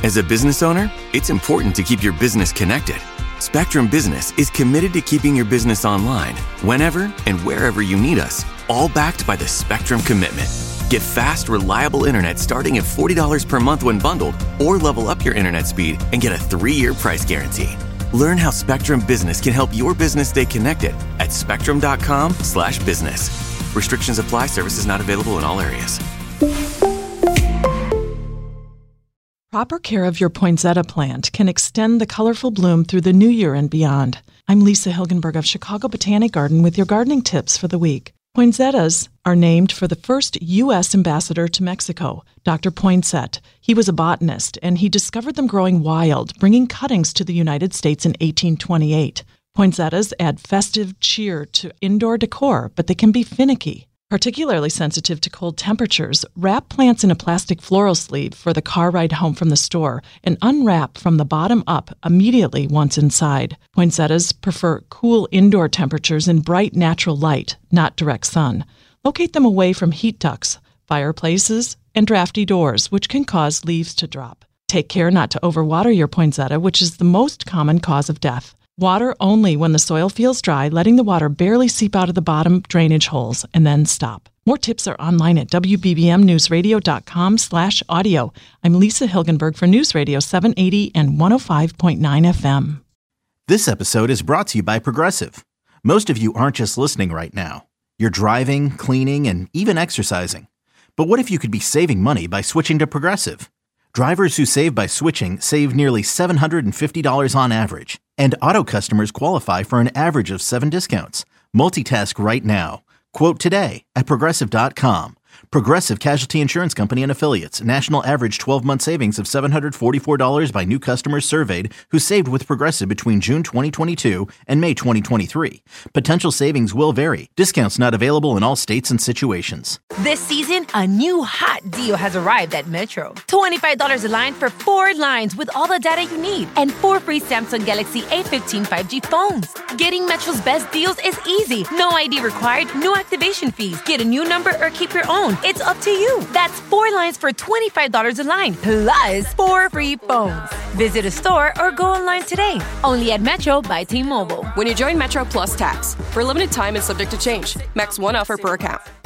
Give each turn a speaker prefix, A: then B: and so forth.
A: As a business owner, it's important to keep your business connected. Spectrum Business is committed to keeping your business online whenever and wherever you need us, all backed by the Spectrum Commitment. Get fast, reliable internet starting at $40 per month when bundled, or level up your internet speed and get a 3-year price guarantee. Learn how Spectrum Business can help your business stay connected at spectrum.com/business. Restrictions apply. Services not available in all areas.
B: Proper care of your poinsettia plant can extend the colorful bloom through the new year and beyond. I'm Lisa Hilgenberg of Chicago Botanic Garden with your gardening tips for the week. Poinsettias are named for the first U.S. ambassador to Mexico, Dr. Poinsett. He was a botanist, and he discovered them growing wild, bringing cuttings to the United States in 1828. Poinsettias add festive cheer to indoor decor, but they can be finicky. Particularly sensitive to cold temperatures, wrap plants in a plastic floral sleeve for the car ride home from the store and unwrap from the bottom up immediately once inside. Poinsettias prefer cool indoor temperatures and bright natural light, not direct sun. Locate them away from heat ducts, fireplaces, and drafty doors, which can cause leaves to drop. Take care not to overwater your poinsettia, which is the most common cause of death. Water only when the soil feels dry, letting the water barely seep out of the bottom drainage holes, and then stop. More tips are online at wbbmnewsradio.com/audio. I'm Lisa Hilgenberg for News Radio 780 and 105.9 FM.
C: This episode is brought to you by Progressive. Most of you aren't just listening right now. You're driving, cleaning, and even exercising. But what if you could be saving money by switching to Progressive? Drivers who save by switching save nearly $750 on average. And auto customers qualify for an average of 7 discounts. Multitask right now. Quote today at Progressive.com. Progressive Casualty Insurance Company and Affiliates. National average 12-month savings of $744 by new customers surveyed who saved with Progressive between June 2022 and May 2023. Potential savings will vary. Discounts not available in all states and situations.
D: This season, a new hot deal has arrived at Metro. $25 a line for 4 lines with all the data you need and 4 free Samsung Galaxy A15 5G phones. Getting Metro's best deals is easy. No ID required, no activation fees. Get a new number or keep your own. It's up to you. That's 4 lines for $25 a line, plus 4 free phones. Visit a store or go online today. Only at Metro by T-Mobile.
E: When you join Metro Plus Tax. For a limited time and subject to change. Max 1 offer per account.